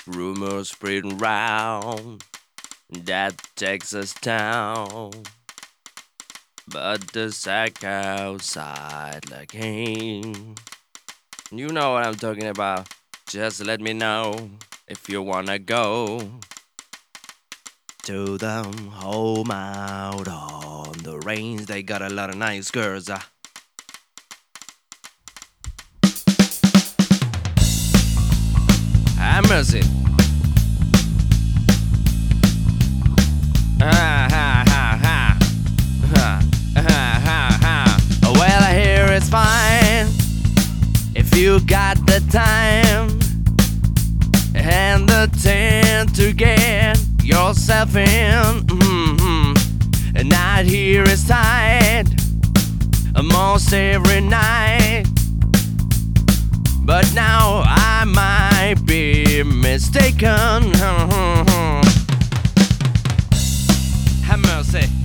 Rumors spreading round that Texas town, but the sack outside like him. You know what I'm talking about. Just let me know if you wanna go to the home out on the range. They got a lot of nice girls. Have mercy. Ha ha ha ha. Ha ha ha ha. Well, I hear it's fine if you got the time and the tent to get yourself in. And night here is tight almost every night, but now I might be mistaken. Have mercy.